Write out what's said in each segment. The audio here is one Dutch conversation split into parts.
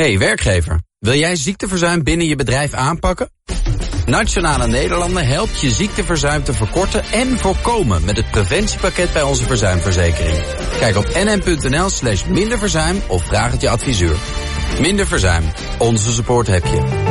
Hey werkgever, wil jij ziekteverzuim binnen je bedrijf aanpakken? Nationale Nederlanden helpt je ziekteverzuim te verkorten en voorkomen met het preventiepakket bij onze verzuimverzekering. Kijk op nn.nl/minderverzuim of vraag het je adviseur. Minder verzuim. Onze support heb je.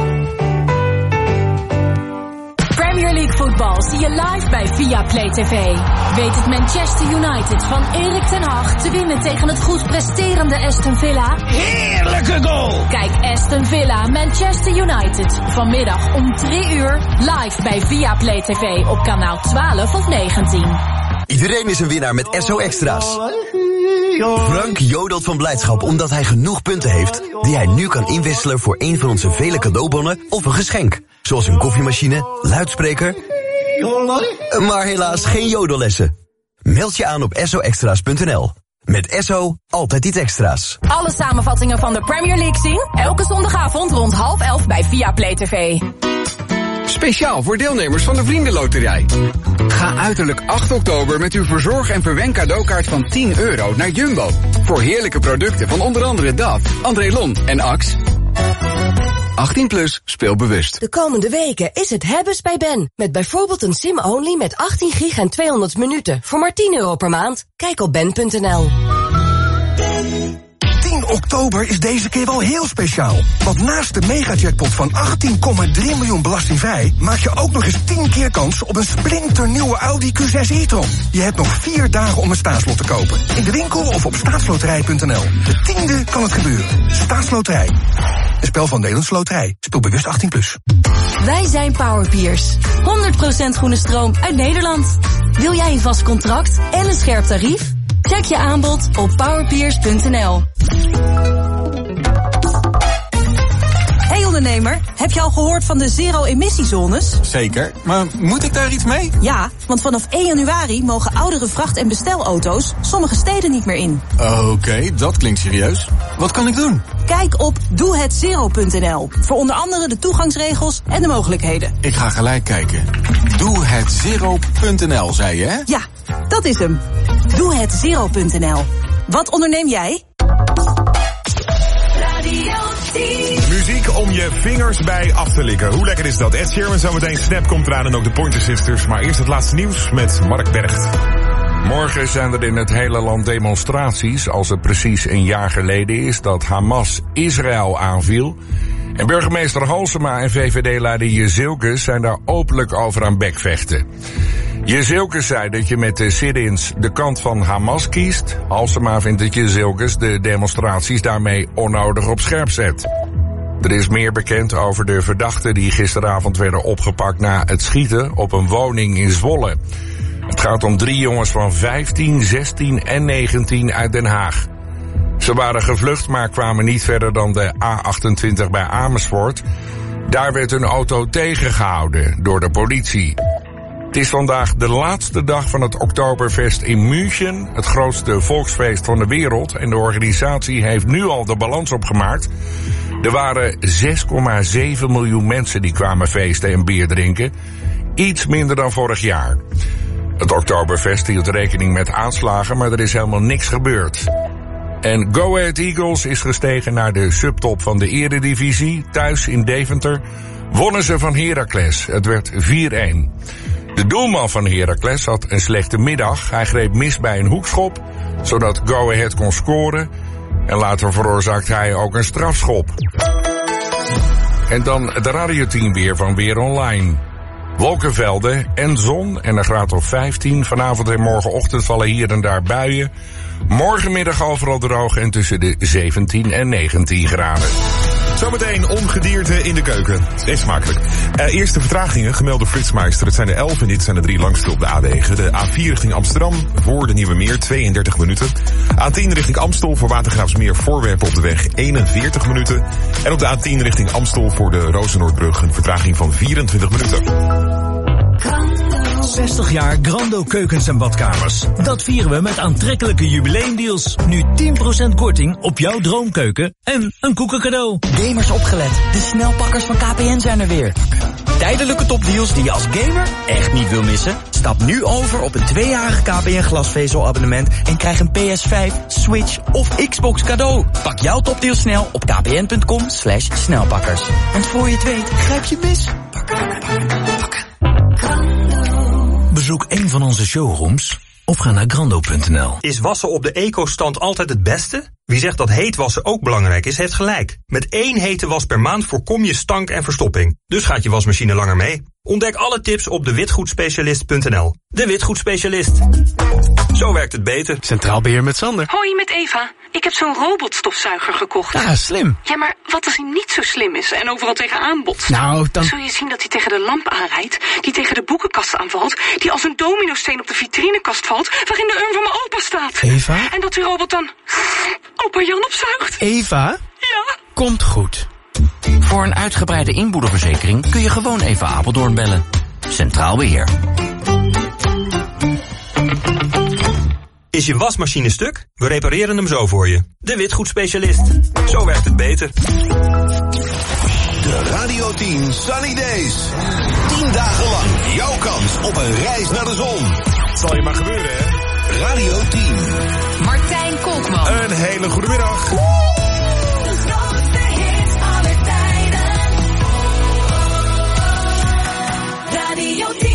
Premier League voetbal zie je live bij Viaplay TV. Weet het Manchester United van Erik ten Hag te winnen tegen het goed presterende Aston Villa? Heerlijke goal! Kijk Aston Villa Manchester United vanmiddag om 3 uur live bij Viaplay TV op kanaal 12 of 19. Iedereen is een winnaar met SO Extra's. Frank jodelt van blijdschap omdat hij genoeg punten heeft die hij nu kan inwisselen voor een van onze vele cadeaubonnen of een geschenk. Zoals een koffiemachine, luidspreker, maar helaas geen jodellessen. Meld je aan op soextras.nl. Met SO altijd iets extra's. Alle samenvattingen van de Premier League zien elke zondagavond rond 10:30 bij Viaplay TV. Speciaal voor deelnemers van de Vriendenloterij. Ga uiterlijk 8 oktober met uw verzorg- en verwen cadeaukaart van €10 naar Jumbo. Voor heerlijke producten van onder andere DAF, André Lon en Axe. 18 plus, speel bewust. De komende weken is het hebbes bij Ben. Met bijvoorbeeld een SIM-only met 18 gig en 200 minuten. Voor maar €10 per maand. Kijk op ben.nl. 10 oktober is deze keer wel heel speciaal. Want naast de megajackpot van 18,3 miljoen belastingvrij maak je ook nog eens 10 keer kans op een splinternieuwe Audi Q6 e-tron. Je hebt nog 4 dagen om een staatslot te kopen. In de winkel of op staatsloterij.nl. De 10e kan het gebeuren. Staatsloterij. Een spel van Nederlandse Loterij. Speel bewust 18 plus. Wij zijn Powerpeers. 100% groene stroom uit Nederland. Wil jij een vast contract en een scherp tarief? Check je aanbod op powerpeers.nl. Hey ondernemer, heb je al gehoord van de zero-emissiezones? Zeker, maar moet ik daar iets mee? Ja, want vanaf 1 januari mogen oudere vracht- en bestelauto's sommige steden niet meer in. Oké, dat klinkt serieus. Wat kan ik doen? Kijk op doehedzero.nl voor onder andere de toegangsregels en de mogelijkheden. Ik ga gelijk kijken. Doehedzero.nl, zei je, hè? Ja, dat is hem. Doehedzero.nl. Wat onderneem jij? Muziek om je vingers bij af te likken. Hoe lekker is dat? Ed Sheeran, zometeen Snap komt eraan en ook de Pointer Sisters. Maar eerst het laatste nieuws met Mark Bergt. Morgen zijn er in het hele land demonstraties als het precies een jaar geleden is dat Hamas Israël aanviel. En burgemeester Halsema en VVD-leider Jezielkes zijn daar openlijk over aan bekvechten. Jezielkes zei dat je met de sit-ins de kant van Hamas kiest. Halsema vindt dat Jezielkes de demonstraties daarmee onnodig op scherp zet. Er is meer bekend over de verdachten die gisteravond werden opgepakt na het schieten op een woning in Zwolle. Het gaat om 3 jongens van 15, 16 en 19 uit Den Haag. Ze waren gevlucht, maar kwamen niet verder dan de A28 bij Amersfoort. Daar werd hun auto tegengehouden door de politie. Het is vandaag de laatste dag van het Oktoberfest in München, het grootste volksfeest van de wereld. En de organisatie heeft nu al de balans opgemaakt. Er waren 6,7 miljoen mensen die kwamen feesten en bier drinken. Iets minder dan vorig jaar. Het Oktoberfest hield rekening met aanslagen, maar er is helemaal niks gebeurd. En Go Ahead Eagles is gestegen naar de subtop van de Eredivisie. Thuis in Deventer wonnen ze van Heracles. Het werd 4-1. De doelman van Heracles had een slechte middag. Hij greep mis bij een hoekschop, zodat Go Ahead kon scoren. En later veroorzaakte hij ook een strafschop. En dan het radioteam weer van Weer Online. Wolkenvelden en zon en een graad of 15. Vanavond en morgenochtend vallen hier en daar buien. Morgenmiddag overal droog en tussen de 17 en 19 graden. Zometeen ongedierte in de keuken. Is smakelijk. Eerste vertragingen gemeld door Flitsmeister. Het zijn er 11 en dit zijn de 3 langste op de A-wegen. De A4 richting Amsterdam voor de Nieuwe Meer 32 minuten. A10 richting Amstel voor Watergraafsmeer Voorwerpen op de weg 41 minuten. En op de A10 richting Amstel voor de Rozennoordbrug een vertraging van 24 minuten. 60 jaar Grando keukens en badkamers. Dat vieren we met aantrekkelijke jubileumdeals. Nu 10% korting op jouw droomkeuken en een koekencadeau. Gamers opgelet. De snelpakkers van KPN zijn er weer. Tijdelijke topdeals die je als gamer echt niet wil missen? Stap nu over op een 2-jarige KPN glasvezelabonnement en krijg een PS5, Switch of Xbox cadeau. Pak jouw topdeals snel op kpn.com/snelpakkers. En voor je het weet, grijp je mis. Bezoek een van onze showrooms of ga naar grando.nl. Is wassen op de eco-stand altijd het beste? Wie zegt dat heet wassen ook belangrijk is, heeft gelijk. Met 1 hete was per maand voorkom je stank en verstopping. Dus gaat je wasmachine langer mee. Ontdek alle tips op dewitgoedspecialist.nl. De Witgoedspecialist. Zo werkt het beter. Centraal Beheer met Sander. Hoi, met Eva. Ik heb zo'n robotstofzuiger gekocht. Ja, slim. Ja, maar wat als hij niet zo slim is en overal tegenaan botst? Nou, dan zul je zien dat hij tegen de lamp aanrijdt, die tegen de boekenkast aanvalt, die als een dominosteen op de vitrinekast valt, waarin de urn van mijn opa staat. Eva? En dat die robot dan opa Jan opzuigt. Eva? Ja? Komt goed. Voor een uitgebreide inboedelverzekering kun je gewoon even Apeldoorn bellen. Centraal Beheer. Is je wasmachine stuk? We repareren hem zo voor je. De Witgoedspecialist. Zo werkt het beter. De Radio 10 Sunny Days. 10 dagen lang jouw kans op een reis naar de zon. Zal je maar gebeuren, hè? Radio 10. Martijn Kolkman. Een hele goede middag. Radio 10.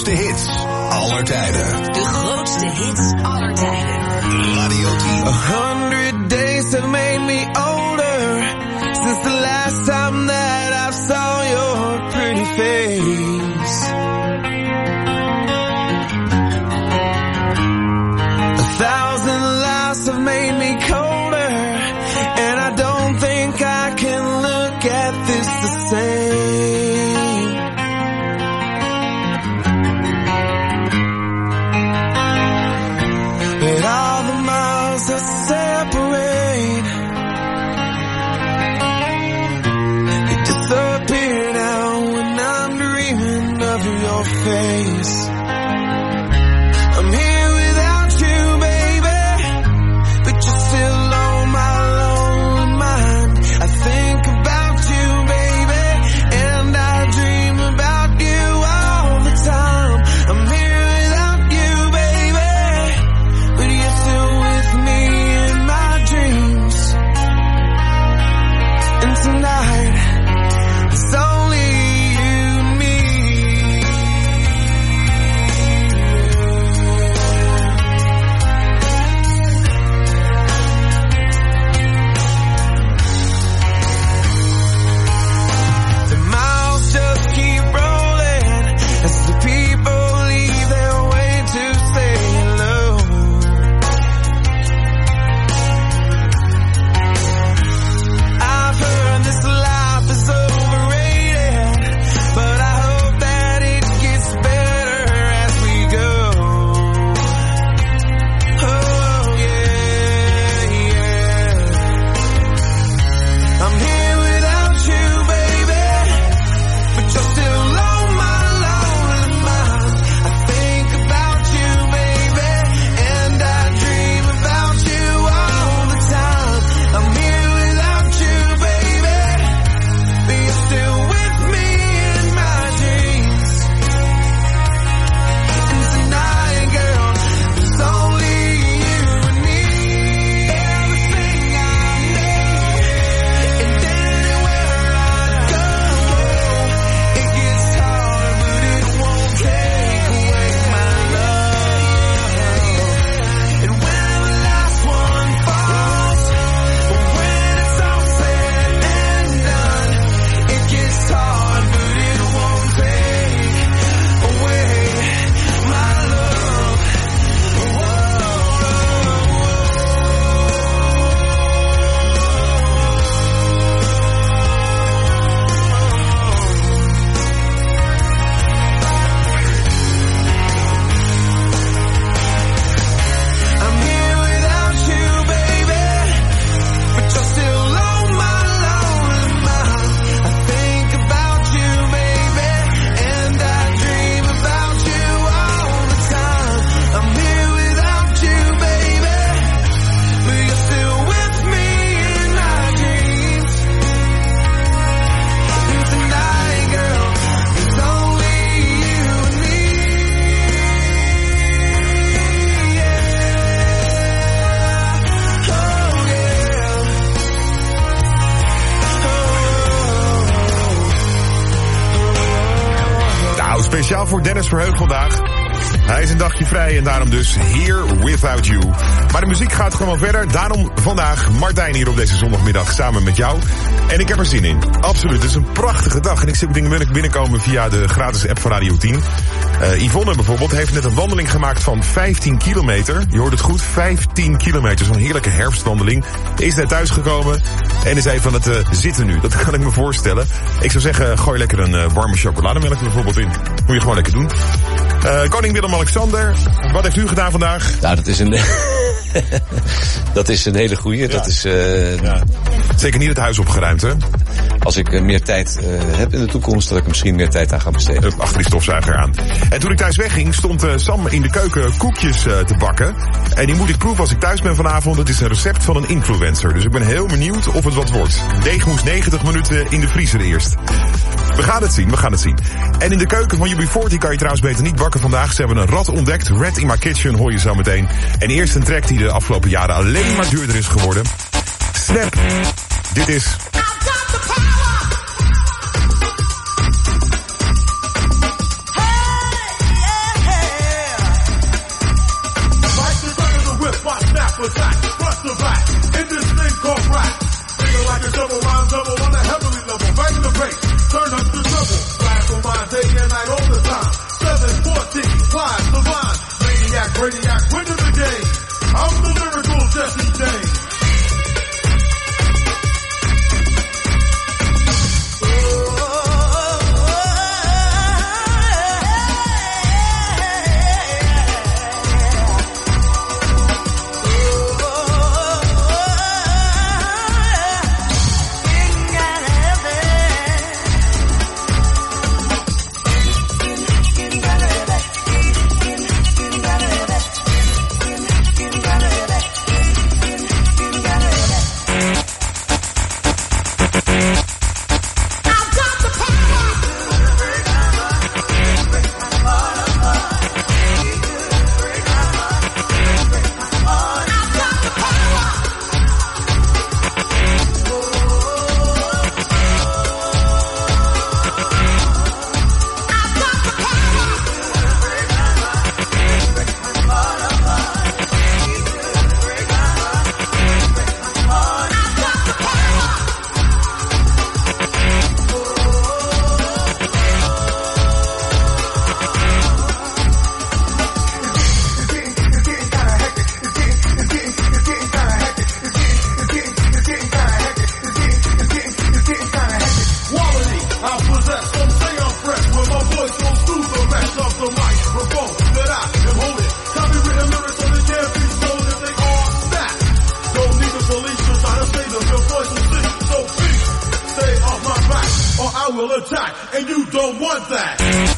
grootste hits aller tijden. De grootste hits aller tijden. Radio 10. 100 days have made me older since the last time that I saw your pretty face. 1,000 lives have made me colder, and I don't think I can look at this the same. But all the miles that separate, they disappear now when I'm dreaming of your face. I'm here without you, baby, but you're still on my lonely mind. I think about you, baby, and I dream about you all the time. I'm here without you, baby, but you're still with me in my dreams. And tonight, it's only you and me. The miles just keep rolling as the people leave their way to say hello. I've heard this life is overrated, but I hope that it gets better as we go. Oh yeah, yeah. I'm here without you, baby, but you're still on my lonely mind. I think about you, baby, and I dream about you all the time. I'm here without you, baby, but you're still with me in my dreams. And tonight, girl, it's only you and me. Everything I need, and anywhere I go, it gets hard, but it won't take away my love. And when the last one falls, when it's all said and done, it gets hard, but it won't take away my love. I'm here without you, baby, but you're still on my lonely mind. I think about you, baby, and I dream about you all the time. I'm here without you, baby, but you're still with me in my dreams. And tonight, girl, it's only you and me. Nou, speciaal voor Dennis Verheug vandaag. Hij is een dagje vrij en daarom dus Here Without You. Maar de muziek gaat gewoon verder. Daarom vandaag Martijn hier op deze zondagmiddag samen met jou. En ik heb er zin in. Absoluut, het is een prachtige dag. En ik zie ook dingen binnenkomen via de gratis app van Radio 10. Yvonne bijvoorbeeld heeft net een wandeling gemaakt van 15 kilometer. Je hoort het goed, 15 kilometer. Zo'n heerlijke herfstwandeling. Is net thuisgekomen en is even aan het zitten nu. Dat kan ik me voorstellen. Ik zou zeggen, gooi lekker een warme chocolademelk bijvoorbeeld in. Moet je gewoon lekker doen. Koning Willem-Alexander, wat heeft u gedaan vandaag? Nou, dat is een hele goeie. Ja. Dat is, Zeker niet het huis opgeruimd, hè? Als ik meer tijd heb in de toekomst, dat ik er misschien meer tijd aan ga besteden. Achter die stofzuiger aan. En toen ik thuis wegging, stond Sam in de keuken koekjes te bakken. En die moet ik proeven als ik thuis ben vanavond. Het is een recept van een influencer. Dus ik ben heel benieuwd of het wat wordt. Deeg moest 90 minuten in de vriezer eerst. We gaan het zien. En in de keuken van UB40 kan je trouwens beter niet bakken vandaag. Ze hebben een rat ontdekt. Rat in My Kitchen hoor je zo meteen. En eerst een track die de afgelopen jaren alleen maar duurder is geworden. Snap. Dit is... I will attack, and you don't want that.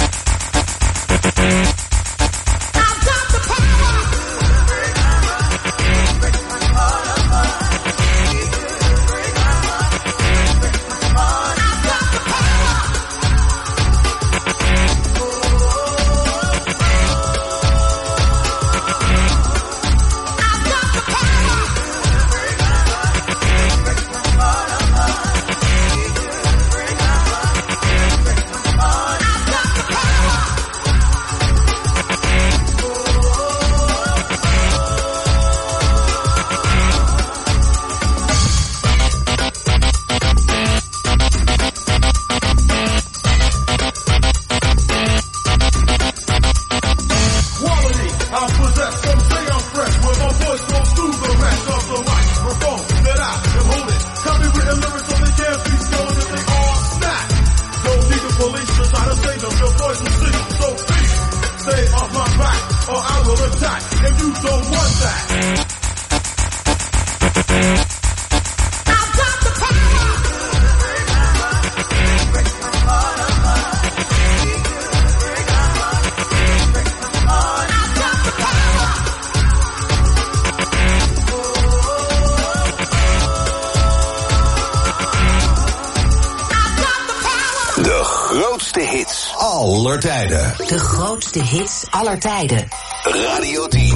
De grootste hits aller tijden. Radio 10.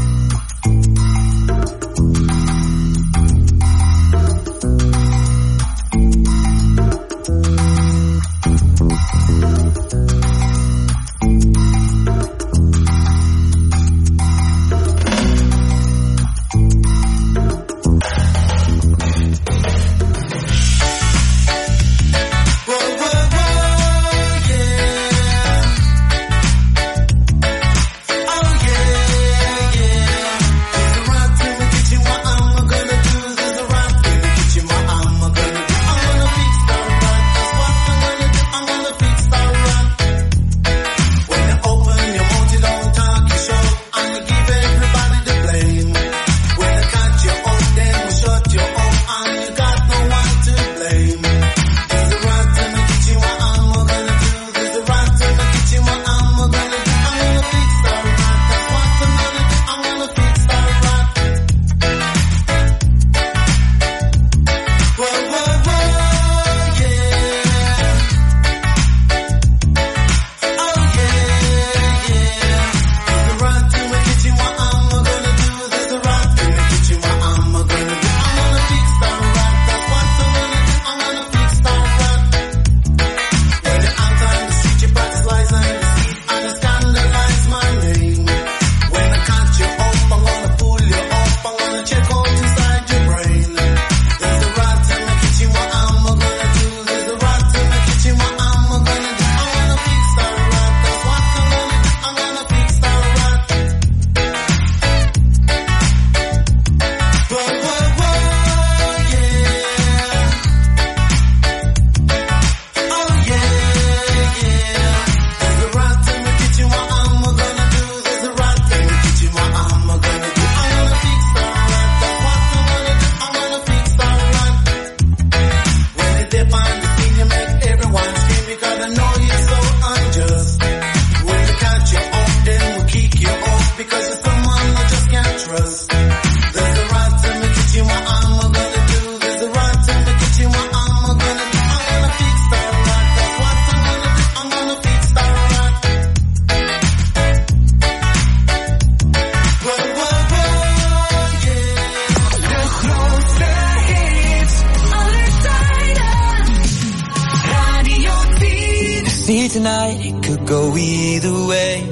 Tonight it could go either way.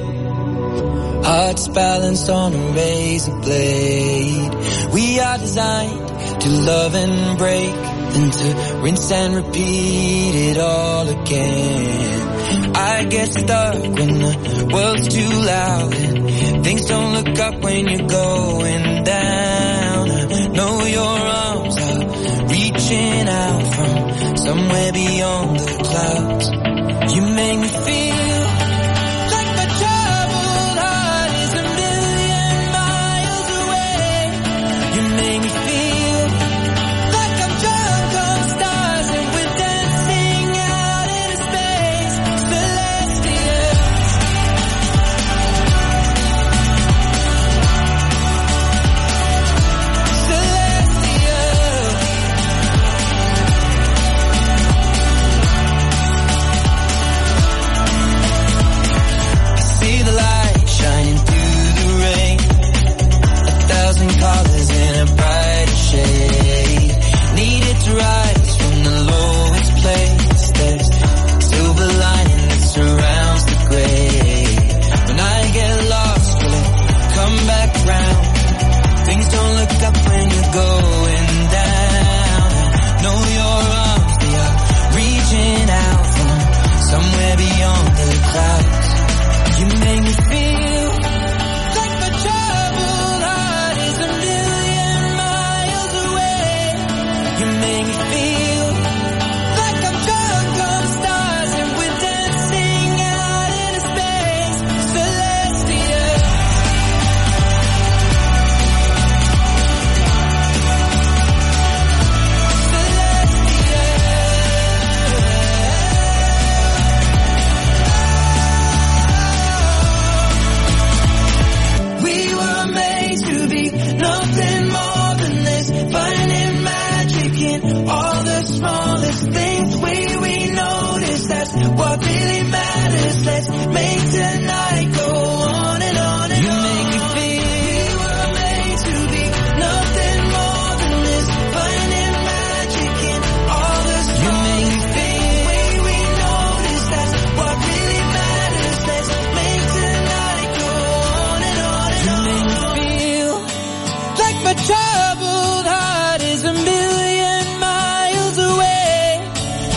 Hearts balanced on a razor blade. We are designed to love and break, then to rinse and repeat it all again. I get stuck when the world's too loud and things don't look up when you're going down. I know your arms are reaching out from somewhere beyond the clouds. You make me feel like my troubled heart is a million miles away. You make me feel like I'm drunk on stars and we're dancing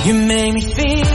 You made me feel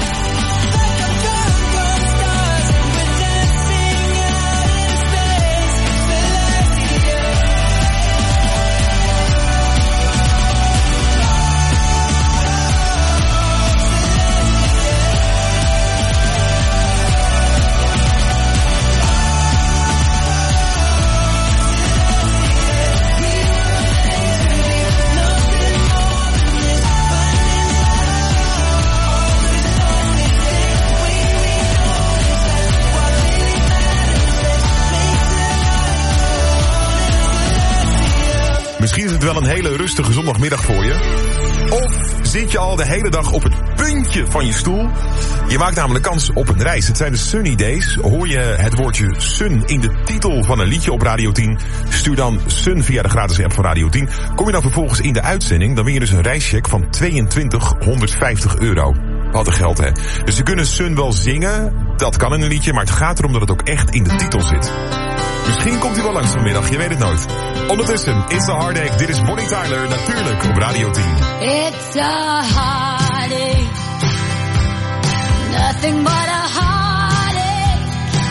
Misschien is het wel een hele rustige zondagmiddag voor je. Of zit je al de hele dag op het puntje van je stoel? Je maakt namelijk kans op een reis. Het zijn de Sunny Days. Hoor je het woordje sun in de titel van een liedje op Radio 10? Stuur dan sun via de gratis app van Radio 10. Kom je dan vervolgens in de uitzending, dan win je dus een reischeck van €2250. Wat een geld, hè. Dus ze kunnen sun wel zingen, dat kan in een liedje, maar het gaat erom dat het ook echt in de titel zit. Misschien komt hij wel langs vanmiddag, je weet het nooit. Ondertussen, It's a Heartache. Dit is Bonnie Tyler, natuurlijk op Radio 10. It's a heartache, nothing but a heartache.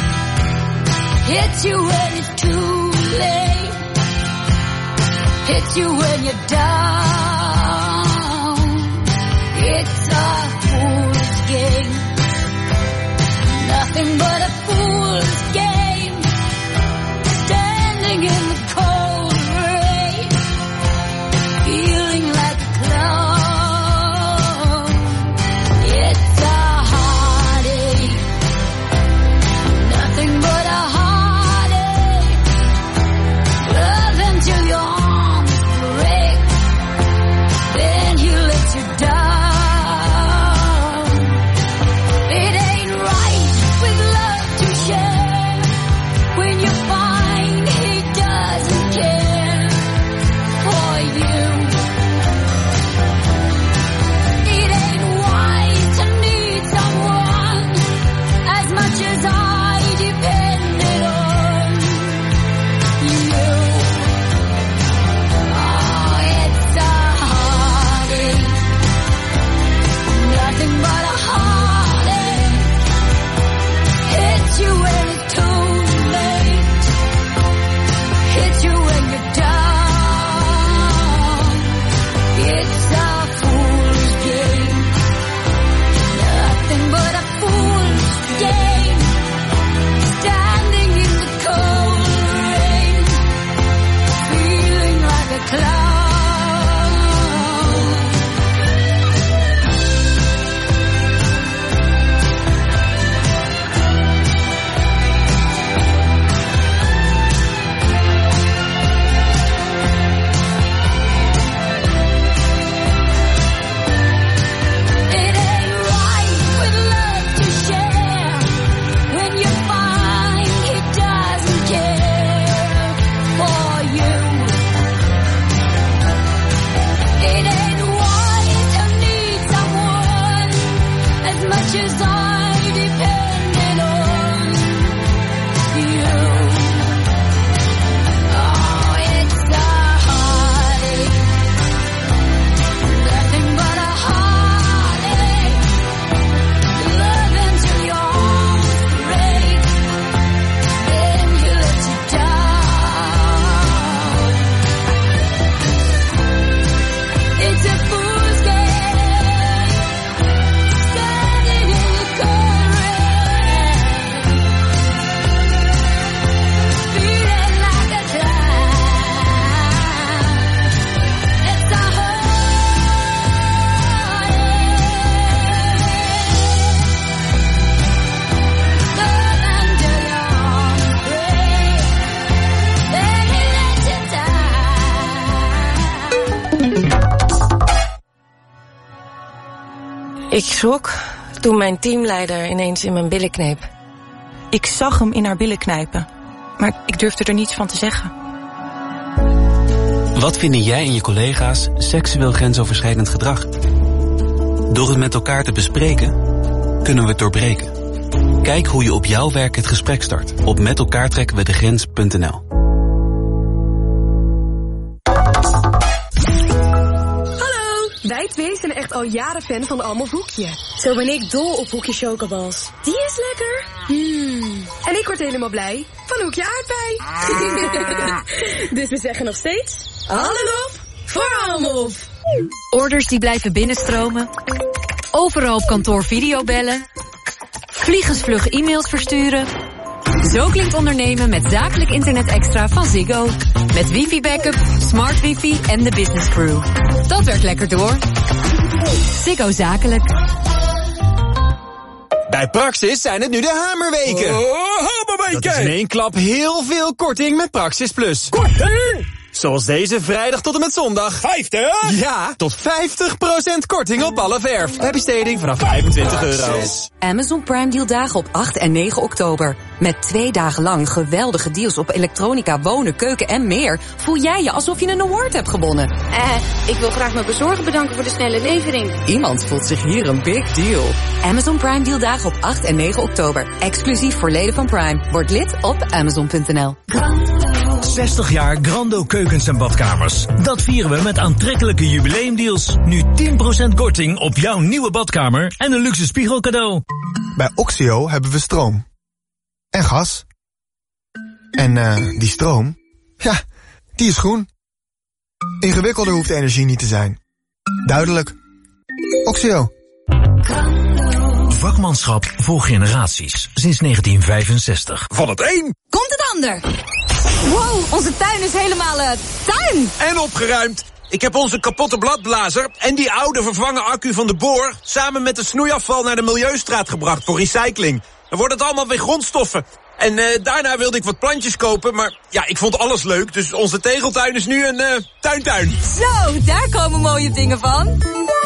Hits you when it's too late, hits you when you're down. It's a fool's game, nothing but a fool's game. Standing in the cold rain, feeling like a clown. It's a heartache, nothing but a heartache. Love until your arms break, then he lets you down. It ain't right with love to share when you find he doesn't care for you. It ain't wise to need someone as much as I depended on you. Oh, it's a heartache, nothing but a heartache. Hits you when it's too late, hits you when you're down. It's a fool's game, nothing but a fool's game. Standing in the cold rain, feeling like a clown. It ain't right with love to share when you find he doesn't care for you. It ain't wise to need someone as much as I depended on you. Oh, it's a heartache, nothing but a heartache. Love until your arms break, then he lets you down. It's a fool's game, standing in the cold rain, feeling like a clown. It's a Ik schrok toen mijn teamleider ineens in mijn billen kneep. Ik zag hem in haar billen knijpen, maar ik durfde er niets van te zeggen. Wat vinden jij en je collega's seksueel grensoverschrijdend gedrag? Door het met elkaar te bespreken, kunnen we het doorbreken. Kijk hoe je op jouw werk het gesprek start op metelkaartrekkenwedegrens.nl. Wij twee zijn echt echt al jaren fan van Almof Hoekje. Zo ben ik dol op Hoekje chocobals. Die is lekker. En ik word helemaal blij van Hoekje aardbei. Dus we zeggen nog steeds... Hallo voor Almof. Orders die blijven binnenstromen. Overal op kantoor videobellen. Vliegensvlug e-mails versturen. Zo klinkt ondernemen met zakelijk internet extra van Ziggo. Met wifi-backup, smart wifi en de business crew. Dat werkt lekker door. Ziggo Zakelijk. Bij Praxis zijn het nu de hamerweken. Hamerweken! Dat is in één klap heel veel korting met Praxis Plus. Korting? Zoals deze vrijdag tot en met zondag. 50? Ja, tot 50% korting op alle verf. Bij besteding vanaf €25. Amazon Prime Deal dagen op 8 en 9 oktober. Met 2 dagen lang geweldige deals op elektronica, wonen, keuken en meer. Voel jij je alsof je een award hebt gewonnen. Ik wil graag mijn bezorger bedanken voor de snelle levering. Iemand voelt zich hier een big deal. Amazon Prime Deal dagen op 8 en 9 oktober. Exclusief voor leden van Prime. Word lid op Amazon.nl. 60 jaar Grando keukens en badkamers. Dat vieren we met aantrekkelijke jubileumdeals. Nu 10% korting op jouw nieuwe badkamer en een luxe spiegel cadeau. Bij Oxio hebben we stroom. En gas. En die stroom, ja, die is groen. Ingewikkelder hoeft de energie niet te zijn. Duidelijk. Oxio. Vakmanschap voor generaties. Sinds 1965. Van het een. Komt het ander. Wow, onze tuin is helemaal tuin. En opgeruimd. Ik heb onze kapotte bladblazer en die oude vervangen accu van de boor samen met de snoeiafval naar de Milieustraat gebracht voor recycling. Dan wordt het allemaal weer grondstoffen. En daarna wilde ik wat plantjes kopen, maar ja, ik vond alles leuk. Dus onze tegeltuin is nu een tuintuin. Zo, daar komen mooie dingen van.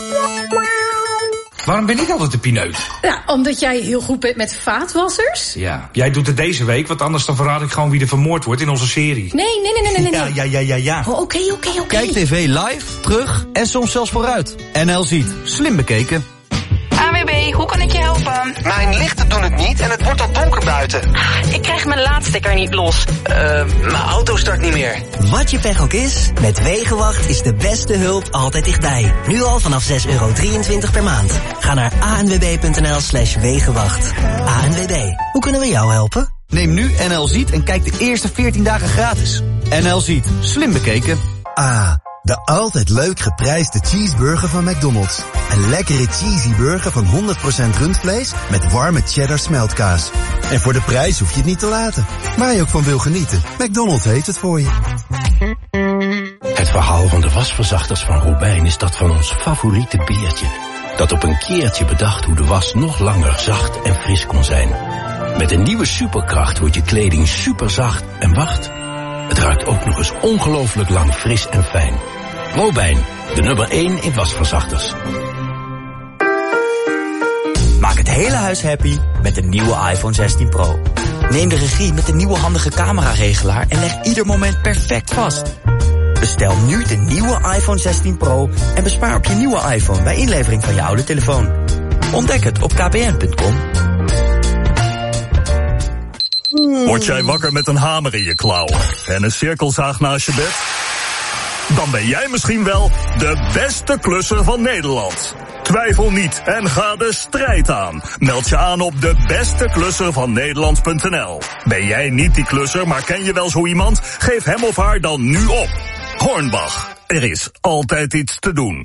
Waarom ben ik altijd de pineut? Ja, omdat jij heel goed bent met vaatwassers. Ja, jij doet het deze week, want anders dan verraad ik gewoon wie er vermoord wordt in onze serie. Nee. Ja. Oké. Kijk tv live, terug en soms zelfs vooruit. NL Ziet. Slim bekeken. ANWB, hoe kan ik je helpen? Mijn lichten doen het niet en het wordt al donker buiten. Ik krijg mijn laadstekker niet los. Mijn auto start niet meer. Wat je pech ook is, met Wegenwacht is de beste hulp altijd dichtbij. Nu al vanaf €6,23 per maand. Ga naar anwb.nl/wegenwacht. ANWB, hoe kunnen we jou helpen? Neem nu NL Ziet en kijk de eerste 14 dagen gratis. NL Ziet. Slim bekeken. De altijd leuk geprijsde cheeseburger van McDonald's. Een lekkere cheesy burger van 100% rundvlees met warme cheddar smeltkaas. En voor de prijs hoef je het niet te laten. Waar je ook van wil genieten, McDonald's heeft het voor je. Het verhaal van de wasverzachters van Robijn is dat van ons favoriete beertje. Dat op een keertje bedacht hoe de was nog langer zacht en fris kon zijn. Met een nieuwe superkracht wordt je kleding superzacht en wacht, het ruikt ook nog eens ongelooflijk lang fris en fijn. Robijn, de nummer 1 in wasverzachters. Maak het hele huis happy met de nieuwe iPhone 16 Pro. Neem de regie met de nieuwe handige cameraregelaar en leg ieder moment perfect vast. Bestel nu de nieuwe iPhone 16 Pro en bespaar op je nieuwe iPhone bij inlevering van je oude telefoon. Ontdek het op kpn.com. Word jij wakker met een hamer in je klauwen en een cirkelzaag naast je bed? Dan ben jij misschien wel de beste klusser van Nederland. Twijfel niet en ga de strijd aan. Meld je aan op debesteklusservannederland.nl. Ben jij niet die klusser, maar ken je wel zo iemand? Geef hem of haar dan nu op. Hornbach, er is altijd iets te doen.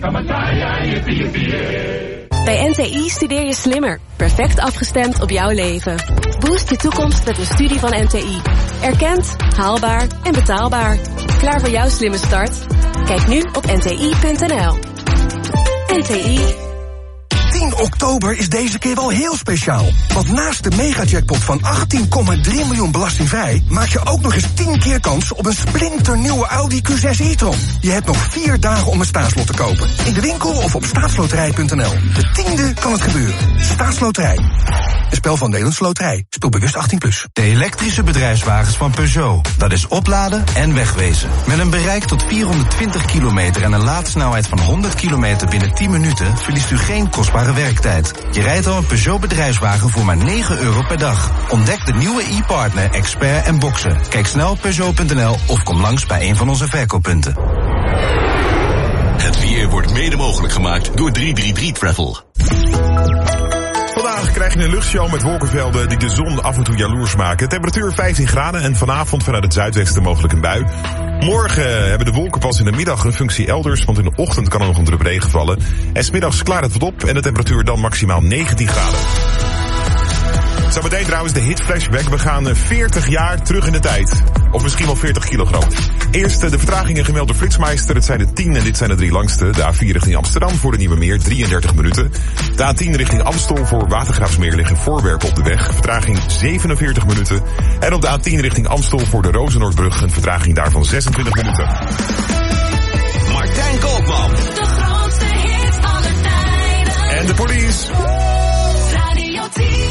Bij NTI studeer je slimmer. Perfect afgestemd op jouw leven. Boost je toekomst met een studie van NTI. Erkend, haalbaar en betaalbaar. Klaar voor jouw slimme start? Kijk nu op nti.nl. NTI. 10 oktober is deze keer wel heel speciaal. Want naast de megajackpot van 18,3 miljoen belastingvrij maak je ook nog eens 10 keer kans op een splinternieuwe Audi Q6 e-tron. Je hebt nog 4 dagen om een staatslot te kopen. In de winkel of op staatsloterij.nl. De 10e kan het gebeuren. Staatsloterij. Een spel van Nederlandse Loterij. Speel bewust 18+. De elektrische bedrijfswagens van Peugeot. Dat is opladen en wegwezen. Met een bereik tot 420 kilometer en een laadsnelheid van 100 kilometer binnen 10 minuten... verliest u geen kostbare werktijd. Je rijdt al een Peugeot bedrijfswagen voor maar €9 per dag. Ontdek de nieuwe e-partner, expert en boxen. Kijk snel op Peugeot.nl of kom langs bij een van onze verkooppunten. Het weer weer wordt mede mogelijk gemaakt door 333 Travel. Vandaag krijg je een luchtshow met wolkenvelden die de zon af en toe jaloers maken. Temperatuur 15 graden en vanavond vanuit het zuidwesten mogelijk een bui. Morgen hebben de wolken pas in de middag een functie elders, want in de ochtend kan er nog een drup regen vallen. En 's middags klaart het wat op en de temperatuur dan maximaal 19 graden. Zometeen trouwens de hit flashback. We gaan 40 jaar terug in de tijd. Of misschien wel 40 kilogram. Eerst de vertragingen gemeld door Flitsmeister. Het zijn er 10 en dit zijn de 3 langste. De A4 richting Amsterdam voor de Nieuwe Meer, 33 minuten. De A10 richting Amstel voor Watergraafsmeer liggen voorwerpen op de weg. Vertraging 47 minuten. En op de A10 richting Amstel voor de Rozenoordbrug een vertraging daarvan 26 minuten. Martijn Koopman. De grootste hit aller tijden. En de Police. Radio 10.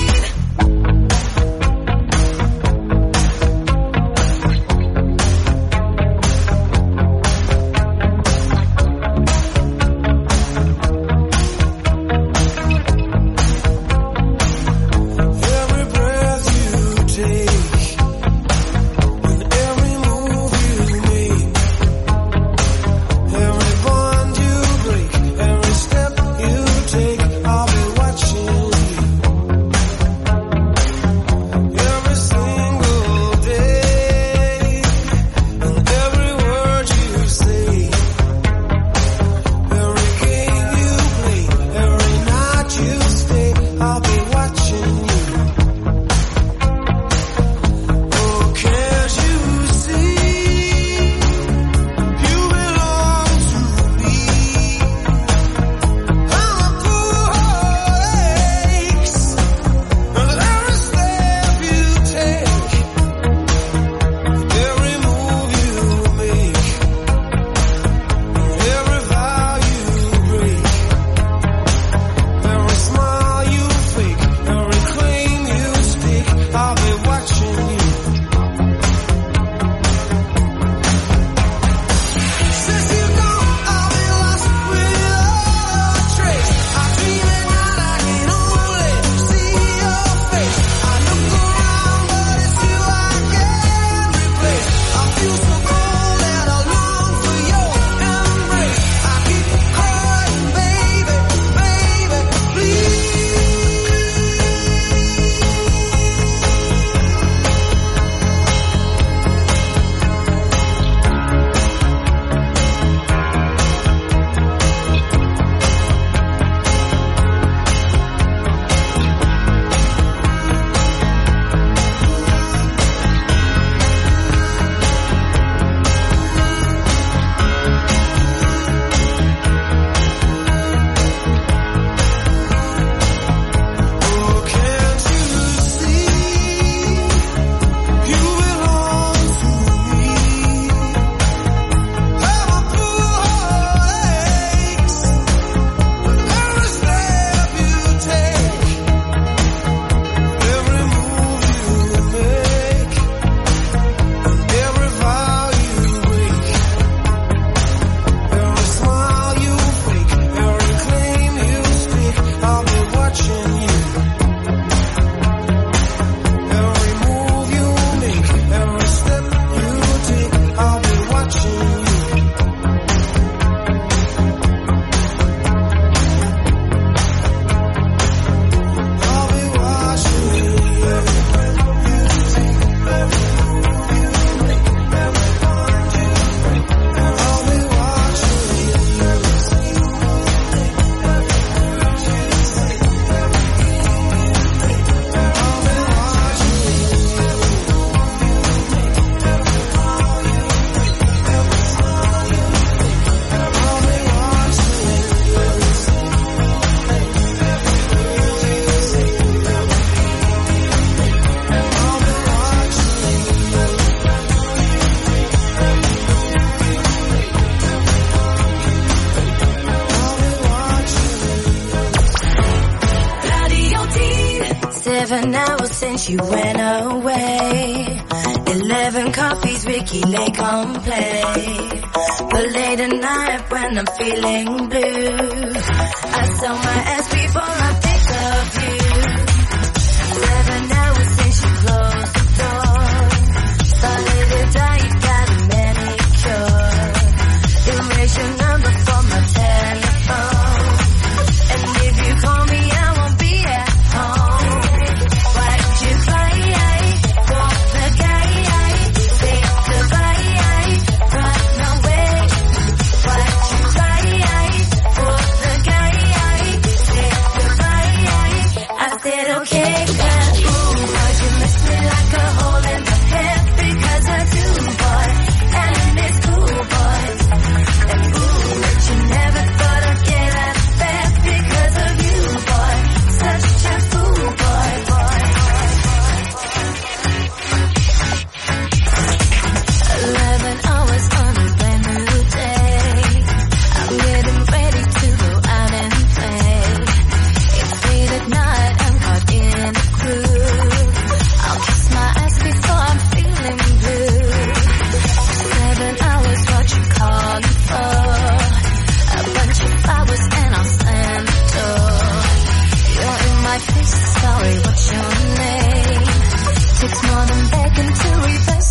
Since you went away, 11 coffees, Ricky Lake on play. But late at night when I'm feeling blue, I sell my ass before I think of you. 7 hours since you closed the door. Started to die, you got a manicure. Erase your number from my text.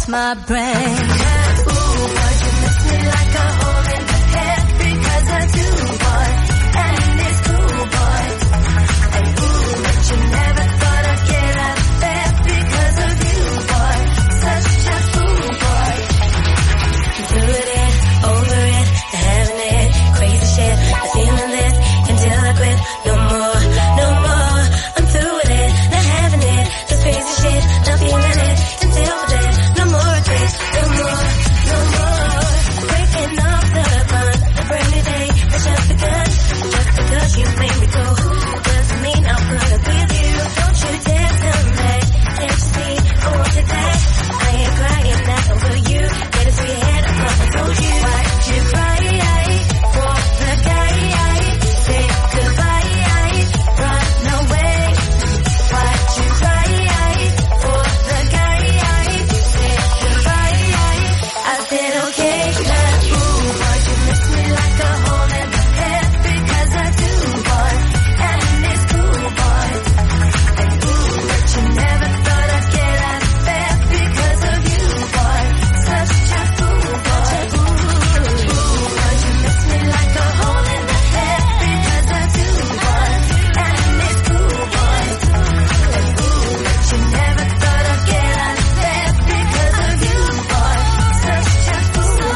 my brain. Ooh, boy, you miss me like a hole in the head because I do, boy. And it's cool, boy. And ooh, but you never thought I'd get out of bed because of you, boy. Such a fool, boy. Through it, over it, having it, crazy shit. I'm feeling this until I quit. No more, no more. I'm through with it, not having it. This crazy shit, not feeling it until we're dead. No more regrets, no more, no more. Breaking off the bond, a brand new day that's just begun. Just because you made me go doesn't mean I'll put up with you. Don't you dare tell me, can't you see I won't take that. I ain't crying that over you. Get it through your head, I thought I told you. Why'd you cry for the guy? Say goodbye, run away. Why'd you cry for the guy? Say goodbye. I said okay, cause ooh, boy, you miss me like a hole in the head because I do, boy. And it's cool, boy. And ooh, but you never thought I'd get out of bed because of you, boy. Such a fool, boy. Ooh, boy, you miss me like a hole in the head because I do, boy. And it's cool, boy. And ooh, but you never thought I'd get out of bed because of you, boy. Such a fool, boy.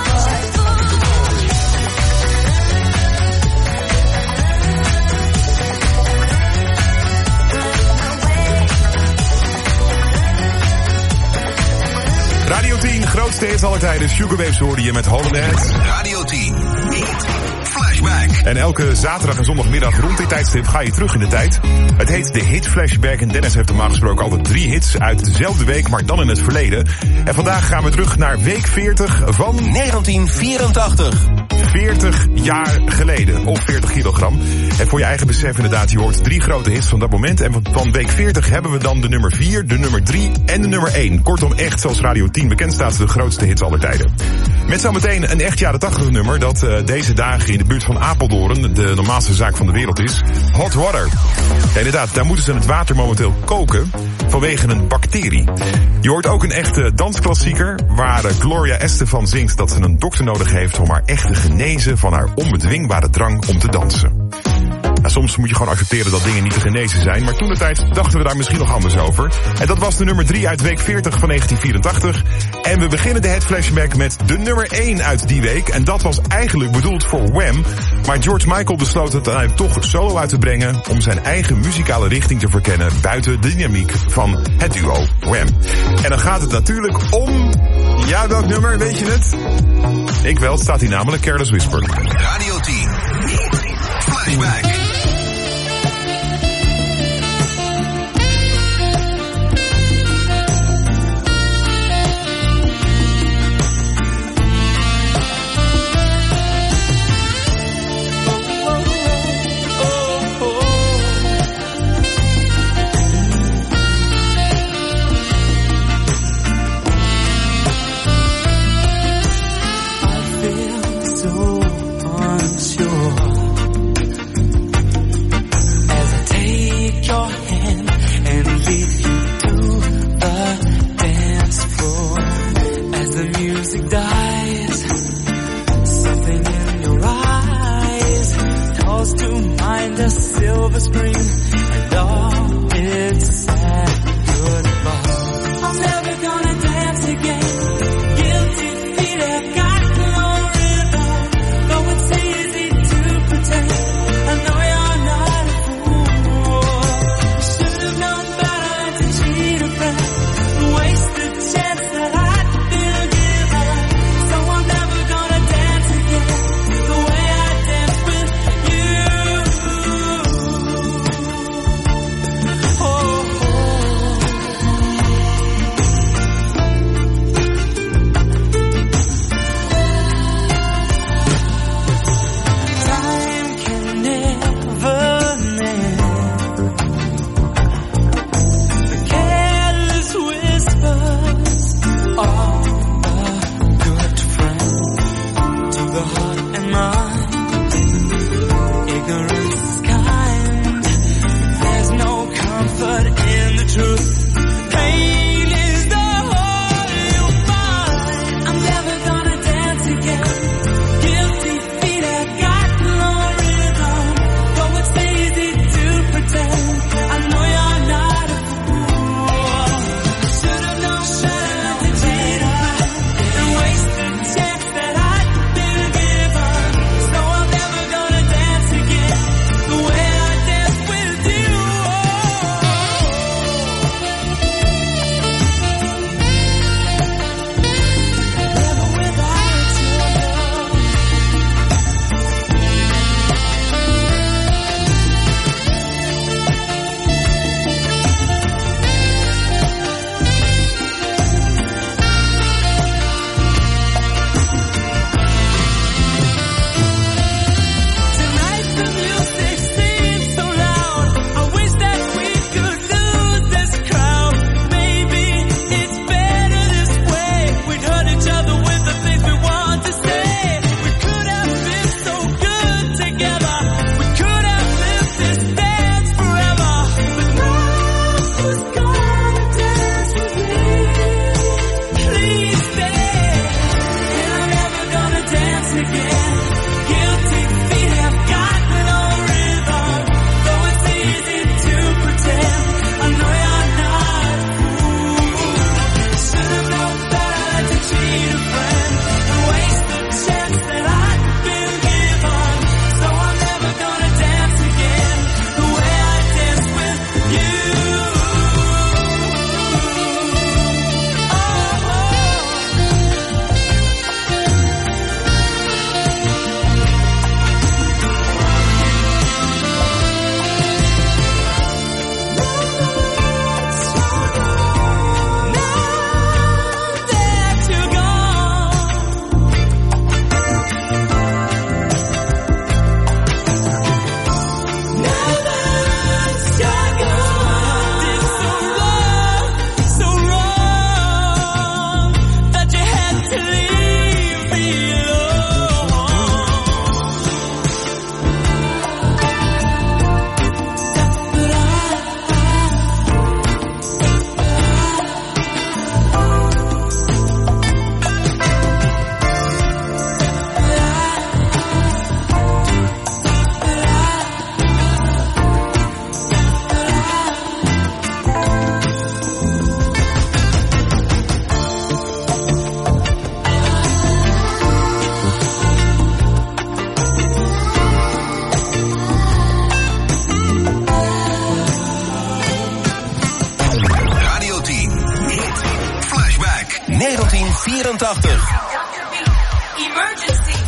Radio 10, grootste hits aller tijden. Sugar Babes hoorde je met Holonet. Radio 10, Hit Flashback. En elke zaterdag en zondagmiddag rond dit tijdstip ga je terug in de tijd. Het heet de Hit Flashback en Dennis heeft normaal gesproken altijd 3 hits uit dezelfde week, maar dan in het verleden. En vandaag gaan we terug naar week 40 van 1984. 40 jaar geleden, of 40 kilogram. En voor je eigen besef inderdaad, je hoort 3 grote hits van dat moment. En van week 40 hebben we dan de nummer 4, de nummer 3 en de nummer 1. Kortom, echt zoals Radio 10 bekend staat, de grootste hits aller tijden. Met zometeen een echt jaren 80 nummer dat deze dagen in de buurt van Apeldoorn de normaalste zaak van de wereld is. Hot water. Ja, inderdaad, daar moeten ze het water momenteel koken vanwege een bacterie. Je hoort ook een echte dansklassieker waar Gloria Estefan zingt dat ze een dokter nodig heeft om haar echt te genezen van haar onbedwingbare drang om te dansen. Nou, soms moet je gewoon accepteren dat dingen niet te genezen zijn, maar toentertijd dachten we daar misschien nog anders over. En dat was de nummer 3 uit week 40 van 1984. En we beginnen de Hit Flashback met de nummer 1 uit die week. En dat was eigenlijk bedoeld voor Wham, maar George Michael besloot het uiteindelijk toch solo uit te brengen om zijn eigen muzikale richting te verkennen buiten de dynamiek van het duo Wham. En dan gaat het natuurlijk om... Ja, welk nummer, weet je het? Ik wel, het staat hier namelijk Careless Whisper. Radio 10, Flashback. 84. Emergency.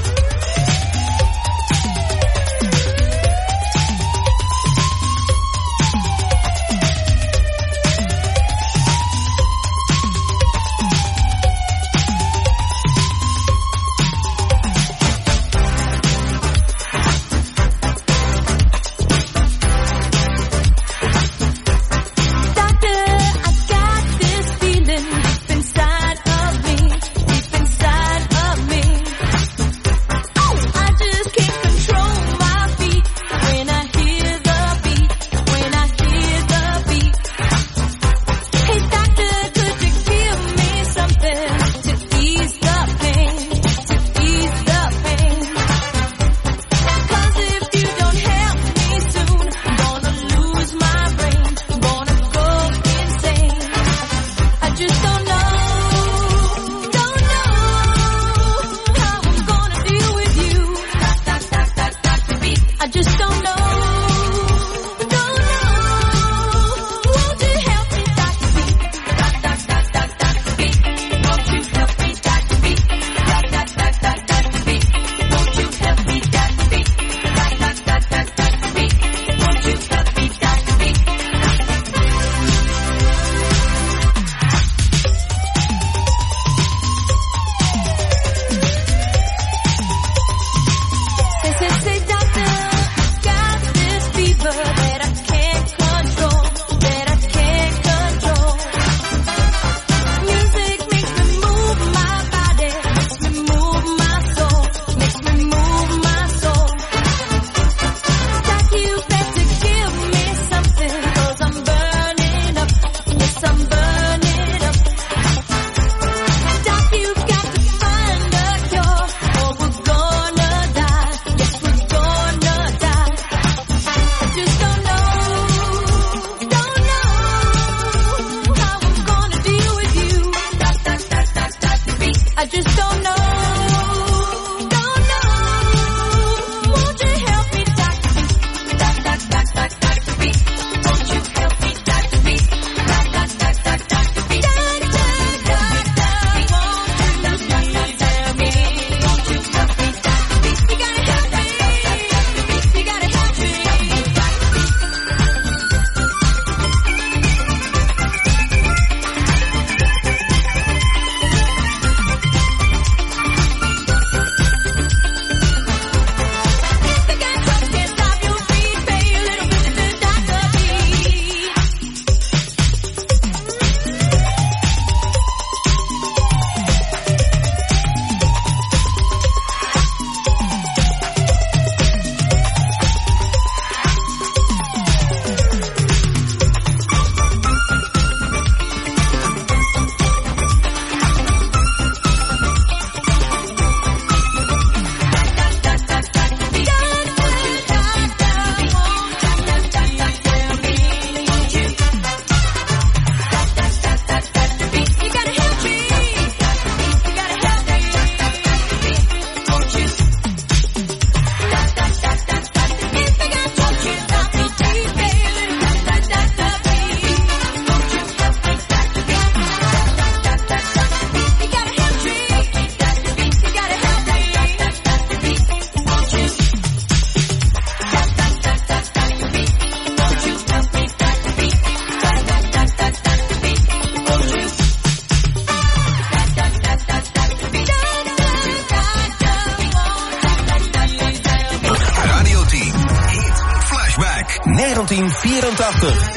Nederland Team 84.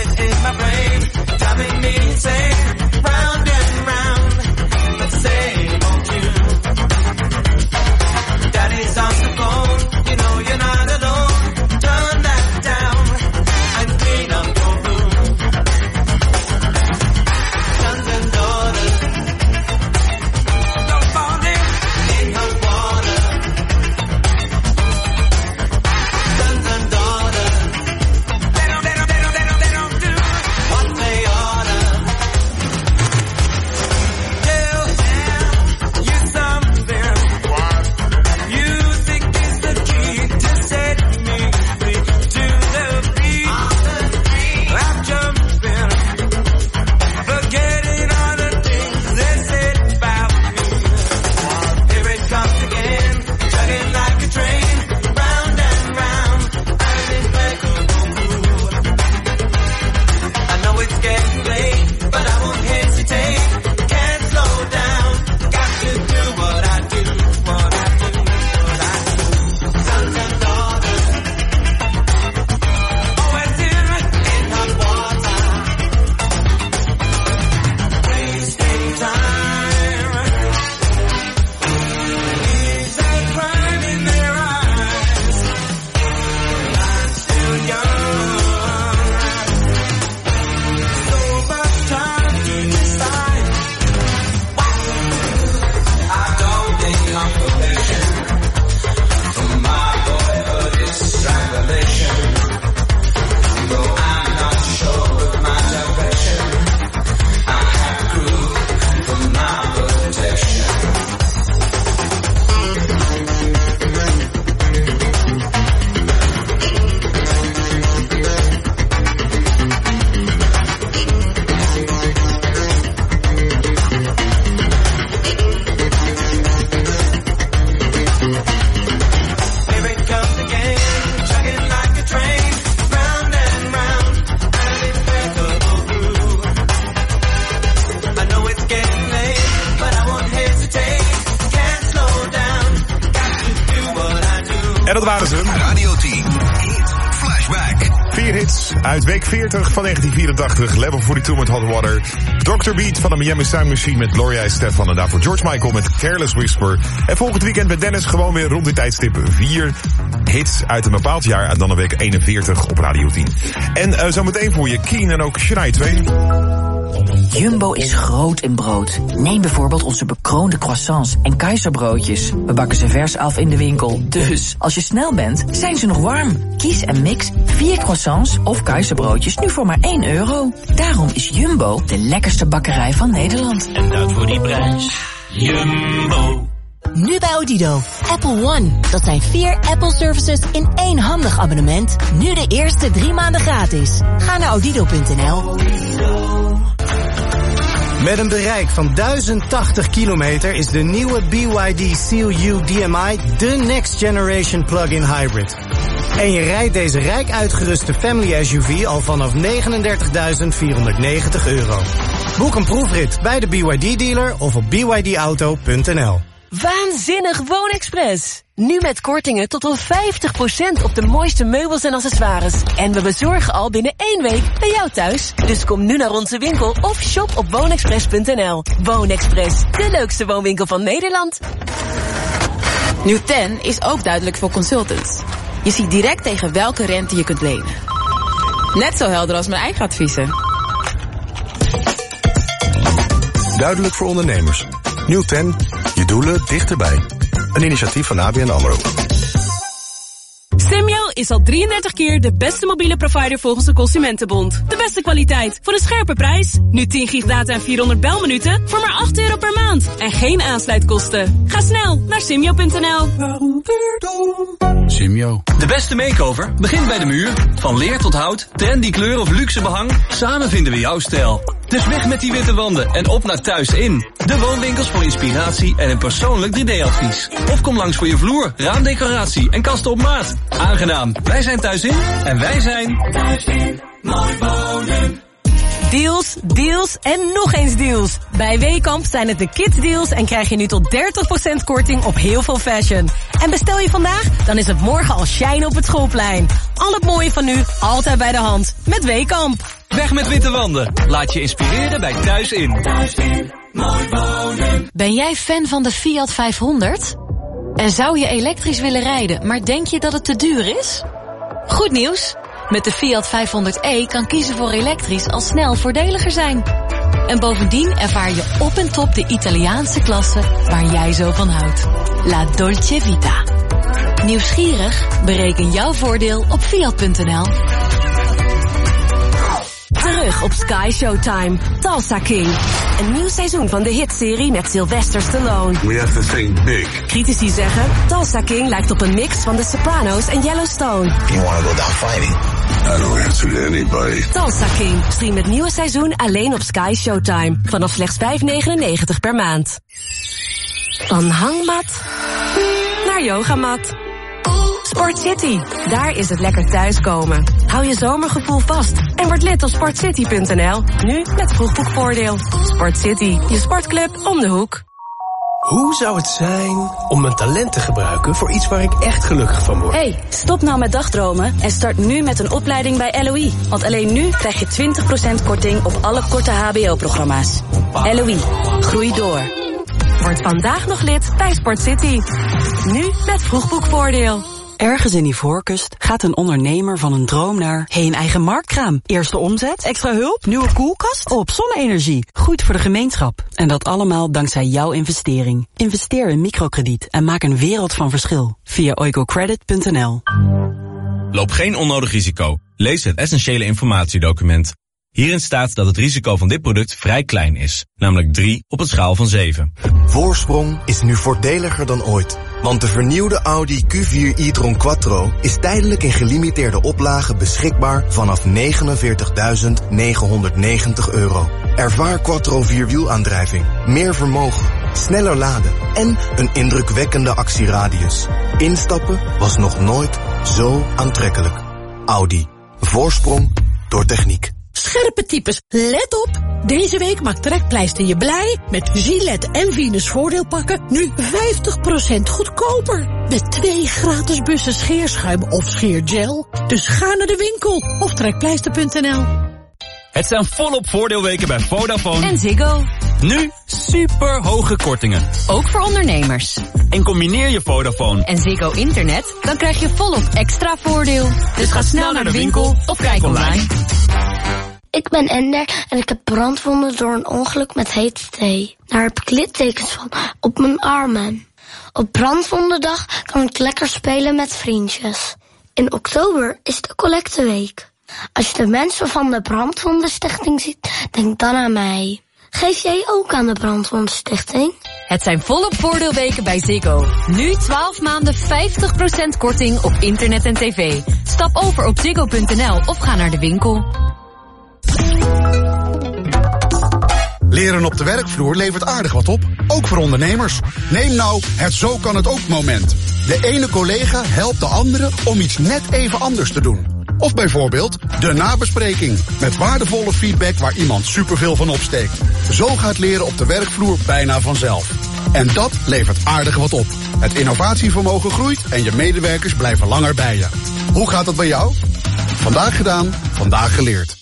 Say dat waren ze. Radio 10. Hit Flashback. 4 hits uit week 40 van 1984. Level 42 met Hot Water. Dr. Beat van de Miami Sound Machine met Gloria Estefan. En daarvoor George Michael met Careless Whisper. En volgend weekend met Dennis gewoon weer rond dit tijdstip 4 hits uit een bepaald jaar. En dan een week 41 op Radio 10. En zometeen voor je Keen en ook Shania Twain. Jumbo is groot in brood. Neem bijvoorbeeld onze bekroonde croissants en keizerbroodjes. We bakken ze vers af in de winkel. Dus, als je snel bent, zijn ze nog warm. Kies en mix 4 croissants of keizerbroodjes nu voor maar €1. Daarom is Jumbo de lekkerste bakkerij van Nederland. En dat voor die prijs. Jumbo. Nu bij Odido. Apple One. Dat zijn 4 Apple services in 1 handig abonnement. Nu de eerste 3 maanden gratis. Ga naar odido.nl. Met een bereik van 1080 kilometer is de nieuwe BYD Seal U DMI de next generation plug-in hybrid. En je rijdt deze rijk uitgeruste family SUV al vanaf €39.490. Boek een proefrit bij de BYD-dealer of op bydauto.nl. Waanzinnig WoonExpress! Nu met kortingen tot wel 50% op de mooiste meubels en accessoires. En we bezorgen al binnen 1 week bij jou thuis. Dus kom nu naar onze winkel of shop op woonexpress.nl. WoonExpress, de leukste woonwinkel van Nederland. Nieuw 10 is ook duidelijk voor consultants. Je ziet direct tegen welke rente je kunt lenen. Net zo helder als mijn eigen adviezen. Duidelijk voor ondernemers. Nieuw 10, je doelen dichterbij. Een initiatief van ABN AMRO. Simyo is al 33 keer de beste mobiele provider volgens de Consumentenbond. De beste kwaliteit voor een scherpe prijs. Nu 10 gig data en 400 belminuten voor maar €8 per maand. En geen aansluitkosten. Ga snel naar simyo.nl. Simyo. De beste makeover begint bij de muur. Van leer tot hout, trendy kleur of luxe behang. Samen vinden we jouw stijl. Dus weg met die witte wanden en op naar Thuis In. De woonwinkels voor inspiratie en een persoonlijk 3D-advies. Of kom langs voor je vloer, raamdecoratie en kasten op maat. Aangenaam. Wij zijn Thuis In en wij zijn... Thuis In. Mooi wonen. Deals, deals en nog eens deals. Bij Weekamp zijn het de kids deals en krijg je nu tot 30% korting op heel veel fashion. En bestel je vandaag, dan is het morgen al shine op het schoolplein. Al het mooie van nu, altijd bij de hand. Met Weekamp. Weg met witte wanden. Laat je inspireren bij Thuis In. Thuis In. Mooi wonen. Ben jij fan van de Fiat 500? En zou je elektrisch willen rijden, maar denk je dat het te duur is? Goed nieuws! Met de Fiat 500e kan kiezen voor elektrisch al snel voordeliger zijn. En bovendien ervaar je op en top de Italiaanse klasse waar jij zo van houdt. La Dolce Vita. Nieuwsgierig? Bereken jouw voordeel op Fiat.nl. Terug op Sky Showtime. Tulsa King. Een nieuw seizoen van de hitserie met Sylvester Stallone. We have to think big. Critici zeggen, Tulsa King lijkt op een mix van The Sopranos en Yellowstone. You want to go down fighting? I don't answer to anybody. Tulsa King. Stream het nieuwe seizoen alleen op Sky Showtime. Vanaf slechts $5,99 per maand. Van hangmat naar yogamat. Sport City. Daar is het lekker thuiskomen. Hou je zomergevoel vast en word lid op sportcity.nl. Nu met vroegboekvoordeel. Sport City, je sportclub om de hoek. Hoe zou het zijn om mijn talent te gebruiken voor iets waar ik echt gelukkig van word? Hey, stop nou met dagdromen en start nu met een opleiding bij LOE. Want alleen nu krijg je 20% korting op alle korte hbo-programma's. LOE, groei door. Word vandaag nog lid bij Sport City. Nu met vroegboekvoordeel. Ergens in Ivoorkust gaat een ondernemer van een droom naar... een eigen marktkraam. Eerste omzet, extra hulp, nieuwe koelkast? Op zonne-energie. Goed voor de gemeenschap. En dat allemaal dankzij jouw investering. Investeer in microkrediet en maak een wereld van verschil. Via oicocredit.nl. Loop geen onnodig risico. Lees het essentiële informatiedocument. Hierin staat dat het risico van dit product vrij klein is. Namelijk 3 op een schaal van 7. Voorsprong is nu voordeliger dan ooit. Want de vernieuwde Audi Q4 e-tron Quattro is tijdelijk in gelimiteerde oplage beschikbaar vanaf €49.990. Ervaar Quattro 4-wielaandrijving, meer vermogen, sneller laden en een indrukwekkende actieradius. Instappen was nog nooit zo aantrekkelijk. Audi. Voorsprong door techniek. Scherpe types, let op! Deze week maakt Trekpleister je blij met Gillette en Venus voordeelpakken nu 50% goedkoper. Met 2 gratis bussen scheerschuim of scheergel. Dus ga naar de winkel of trekpleister.nl. Het zijn volop voordeelweken bij Vodafone en Ziggo. Nu super hoge kortingen. Ook voor ondernemers. En combineer je Vodafone en Ziggo Internet, dan krijg je volop extra voordeel. Dus ga snel naar de winkel of kijk online. Ik ben Ender en ik heb brandwonden door een ongeluk met hete thee. Daar heb ik littekens van op mijn armen. Op brandwondendag kan ik lekker spelen met vriendjes. In oktober is de collecteweek. Als je de mensen van de Brandwondenstichting ziet, denk dan aan mij. Geef jij ook aan de Brandwondenstichting? Het zijn volop voordeelweken bij Ziggo. Nu 12 maanden 50% korting op internet en tv. Stap over op ziggo.nl of ga naar de winkel. Leren op de werkvloer levert aardig wat op, ook voor ondernemers. Neem nou het Zo kan het ook moment. De ene collega helpt de andere om iets net even anders te doen. Of bijvoorbeeld de nabespreking, met waardevolle feedback waar iemand superveel van opsteekt. Zo gaat leren op de werkvloer bijna vanzelf. En dat levert aardig wat op. Het innovatievermogen groeit en je medewerkers blijven langer bij je. Hoe gaat dat bij jou? Vandaag gedaan, vandaag geleerd.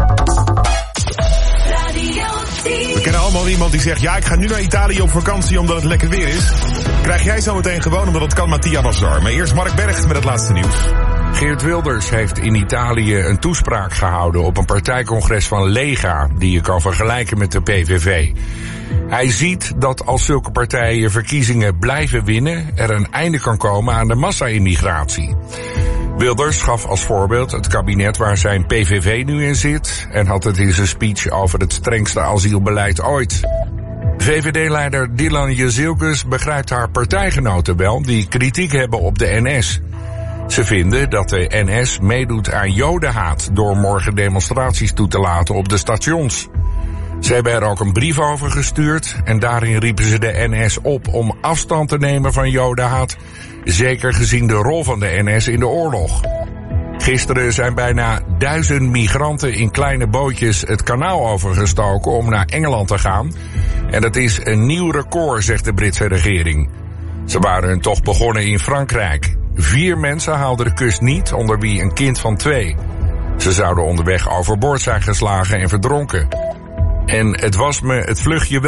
We kennen allemaal iemand die zegt, ja, ik ga nu naar Italië op vakantie omdat het lekker weer is. Krijg jij zo meteen gewoon omdat het kan, Mattia Bazzar. Maar eerst Mark Bergt met het laatste nieuws. Geert Wilders heeft in Italië een toespraak gehouden op een partijcongres van Lega, die je kan vergelijken met de PVV. Hij ziet dat als zulke partijen verkiezingen blijven winnen, er een einde kan komen aan de massa-immigratie. Wilders gaf als voorbeeld het kabinet waar zijn PVV nu in zit en had het in zijn speech over het strengste asielbeleid ooit. VVD-leider Dylan Jezielkes begrijpt haar partijgenoten wel die kritiek hebben op de NS. Ze vinden dat de NS meedoet aan jodenhaat door morgen demonstraties toe te laten op de stations. Ze hebben er ook een brief over gestuurd en daarin riepen ze de NS op om afstand te nemen van jodenhaat, zeker gezien de rol van de NS in de oorlog. Gisteren zijn bijna 1000 migranten in kleine bootjes het kanaal overgestoken om naar Engeland te gaan. En dat is een nieuw record, zegt de Britse regering. Ze waren hun tocht begonnen in Frankrijk. 4 mensen haalden de kust niet, onder wie een kind van 2. Ze zouden onderweg overboord zijn geslagen en verdronken. En het was me het vluchtje wel